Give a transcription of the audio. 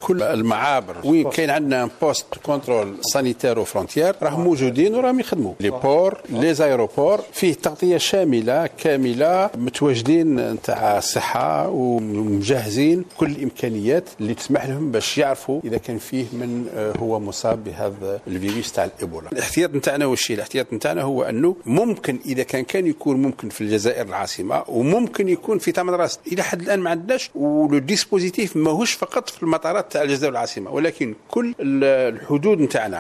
كل المعابر وين كاين عندنا بوست كونترول سانيتير وفرونتيير راهم موجودين وراهم يخدموا. لي بور لي زايروبور فيه تغطيه شامله كامله، متواجدين نتاع الصحه ومجهزين كل الامكانيات اللي تسمح لهم باش يعرفوا اذا كان فيه من هو مصاب بهذا الفيروس تاع الايبولا. الاحتياط نتاعنا والشيء الاحتياط نتاعنا هو انه ممكن اذا كان يكون ممكن في الجزائر العاصمه، وممكن يكون في تامن راس. الى حد الان ما عندناش، ولو ديسبوزيتيف ماهوش فقط في المطارات تاع الجزائر العاصمه، ولكن كل الحدود نتاعنا.